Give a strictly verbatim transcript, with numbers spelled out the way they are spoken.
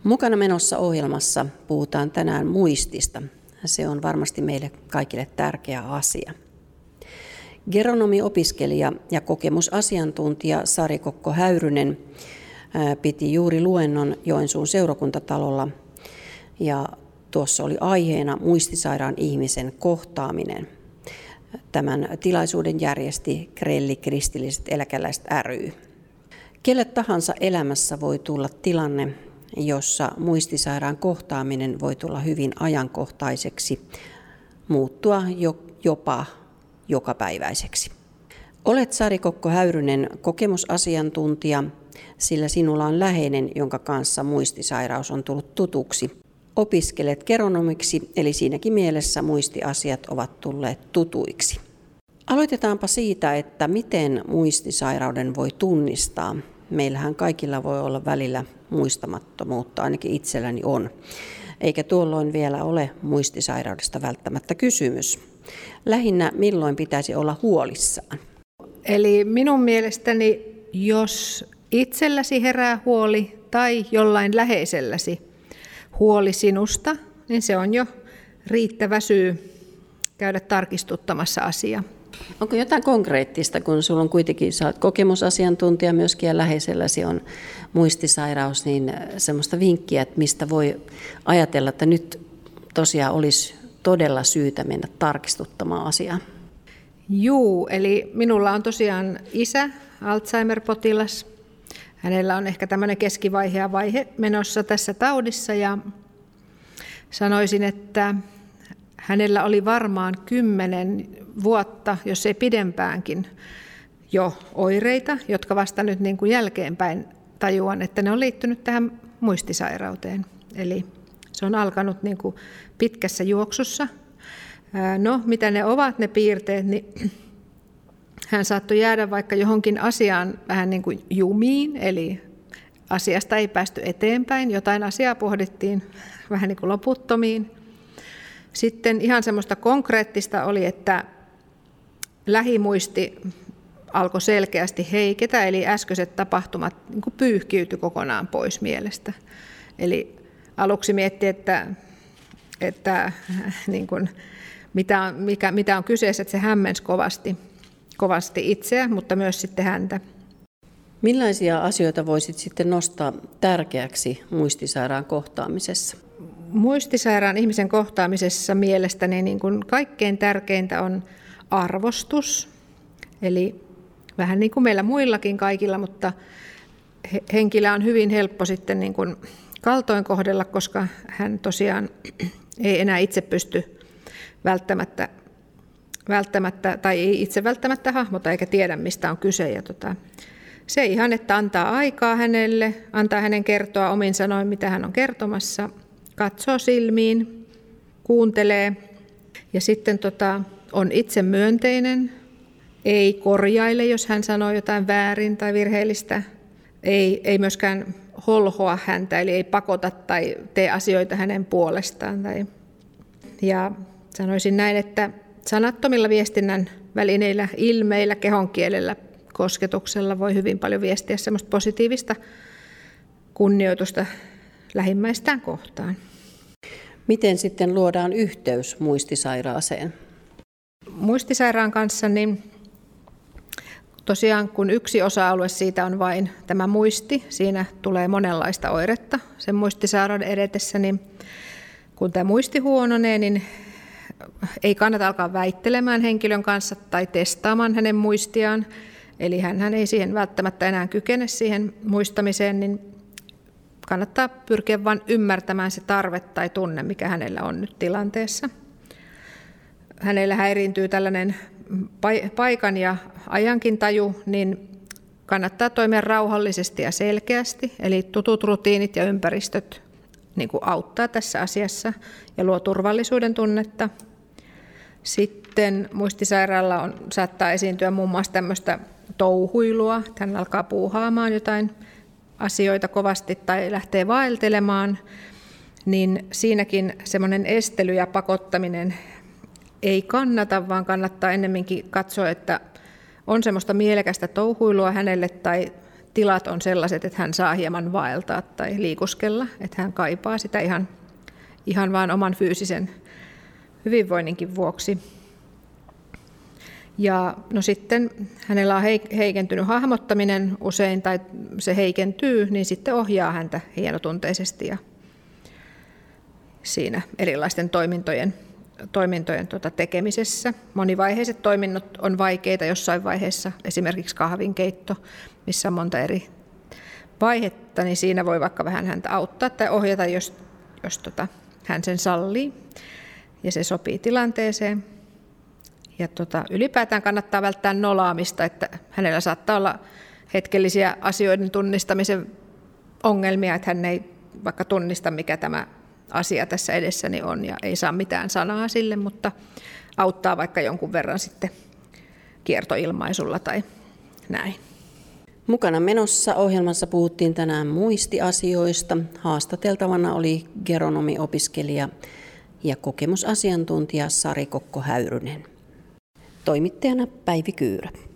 Mukana menossa ohjelmassa puhutaan tänään muistista. Se on varmasti meille kaikille tärkeä asia. Geronomiopiskelija ja kokemusasiantuntija Sari Kokko-Häyrynen piti juuri luennon Joensuun seurakuntatalolla ja tuossa oli aiheena muistisairaan ihmisen kohtaaminen. Tämän tilaisuuden järjesti Grelli kristilliset eläkeläiset ry. Kelle tahansa elämässä voi tulla tilanne, jossa muistisairaan kohtaaminen voi tulla hyvin ajankohtaiseksi, muuttua jopa jokapäiväiseksi. Olet Sari Kokko-Häyrynen kokemusasiantuntija, sillä sinulla on läheinen, jonka kanssa muistisairaus on tullut tutuksi. Opiskelet geronomiksi, eli siinäkin mielessä muistiasiat ovat tulleet tutuiksi. Aloitetaanpa siitä, että miten muistisairauden voi tunnistaa. Meillähän kaikilla voi olla välillä muistamattomuutta, ainakin itselläni on. Eikä tuolloin vielä ole muistisairaudesta välttämättä kysymys. Lähinnä milloin pitäisi olla huolissaan? Eli minun mielestäni, jos itselläsi herää huoli tai jollain läheiselläsi huoli sinusta, niin se on jo riittävä syy käydä tarkistuttamassa asiaa. Onko jotain konkreettista, kun sulla on kuitenkin, sä olet kokemusasiantuntija myöskin ja läheiselläsi on muistisairaus, niin semmoista vinkkiä, että mistä voi ajatella, että nyt tosiaan olisi todella syytä mennä tarkistuttamaan asiaa? Juu, eli minulla on tosiaan isä, Alzheimer-potilas. Hänellä on ehkä tämmöinen keskivaihea vaihe menossa tässä taudissa ja sanoisin, että hänellä oli varmaan kymmenen vuotta, jos ei pidempäänkin, jo oireita, jotka vasta nyt niin kuin jälkeenpäin tajuan, että ne on liittynyt tähän muistisairauteen. Eli se on alkanut niin kuin pitkässä juoksussa. No, mitä ne ovat ne piirteet, niin hän saattoi jäädä vaikka johonkin asiaan vähän niin kuin jumiin, eli asiasta ei päästy eteenpäin, jotain asiaa pohdittiin vähän niin kuin loputtomiin. Sitten ihan semmoista konkreettista oli, että lähimuisti alkoi selkeästi heiketä, eli äskeiset tapahtumat niin kuin pyyhkiytyi kokonaan pois mielestä. Eli aluksi mietti, että, että niin kuin, mitä, on, mikä, mitä on kyseessä, että se hämmensi kovasti, kovasti itseä, mutta myös sitten häntä. Millaisia asioita voisit sitten nostaa tärkeäksi muistisairaan kohtaamisessa? Muistisairaan ihmisen kohtaamisessa mielestäni niin kuin kaikkein tärkeintä on arvostus. Eli vähän niin kuin meillä muillakin kaikilla, mutta henkilö on hyvin helppo sitten niin kuin kaltoin kohdella, koska hän tosiaan ei enää itse pysty välttämättä, välttämättä tai ei itse välttämättä hahmota eikä tiedä, mistä on kyse. Ja tota, se ihan, että antaa aikaa hänelle, antaa hänen kertoa omin sanoin, mitä hän on kertomassa, katsoo silmiin, kuuntelee ja sitten tota, on itse myönteinen, ei korjaile, jos hän sanoo jotain väärin tai virheellistä, ei, ei myöskään holhoa häntä, eli ei pakota tai tee asioita hänen puolestaan. Tai, ja sanoisin näin, että sanattomilla viestinnän välineillä, ilmeillä, kehonkielellä, kosketuksella voi hyvin paljon viestiä semmoista positiivista kunnioitusta lähimmäistään kohtaan. Miten sitten luodaan yhteys muistisairaaseen? Muistisairaan kanssa, niin tosiaan kun yksi osa-alue siitä on vain tämä muisti, siinä tulee monenlaista oiretta sen muistisairauden edetessä, niin kun tämä muisti huononee, niin ei kannata alkaa väittelemään henkilön kanssa tai testaamaan hänen muistiaan, eli hän ei siihen välttämättä enää kykene siihen muistamiseen, niin kannattaa pyrkiä vain ymmärtämään se tarve tai tunne, mikä hänellä on nyt tilanteessa. Hänellä häiriintyy tällainen paikan ja ajankin taju, niin kannattaa toimia rauhallisesti ja selkeästi, eli tutut rutiinit ja ympäristöt niin kuin auttaa tässä asiassa ja luo turvallisuuden tunnetta. Sitten muistisairaalla on, saattaa esiintyä muun muassa tämmöistä touhuilua, hän alkaa puuhaamaan jotain asioita kovasti tai lähtee vaeltelemaan, niin siinäkin semmoinen estely ja pakottaminen ei kannata, vaan kannattaa ennemminkin katsoa, että on semmoista mielekästä touhuilua hänelle tai tilat on sellaiset, että hän saa hieman vaeltaa tai liikuskella, että hän kaipaa sitä ihan, ihan vaan oman fyysisen hyvinvoinninkin vuoksi. Ja no sitten hänellä on heikentynyt hahmottaminen usein, tai se heikentyy, niin sitten ohjaa häntä hienotunteisesti ja siinä erilaisten toimintojen, toimintojen tuota tekemisessä. Monivaiheiset toiminnot on vaikeita jossain vaiheessa, esimerkiksi kahvinkeitto, missä on monta eri vaihetta, niin siinä voi vaikka vähän häntä auttaa tai ohjata, jos, jos tota, hän sen sallii ja se sopii tilanteeseen. Ja tota, ylipäätään kannattaa välttää nolaamista, että hänellä saattaa olla hetkellisiä asioiden tunnistamisen ongelmia, että hän ei vaikka tunnista, mikä tämä asia tässä edessäni on ja ei saa mitään sanaa sille, mutta auttaa vaikka jonkun verran sitten kiertoilmaisulla tai näin. Mukana menossa ohjelmassa puhuttiin tänään muistiasioista. Haastateltavana oli geronomiopiskelija ja kokemusasiantuntija Sari Kokko-Häyrynen. Toimittajana Päivi Kyyrä.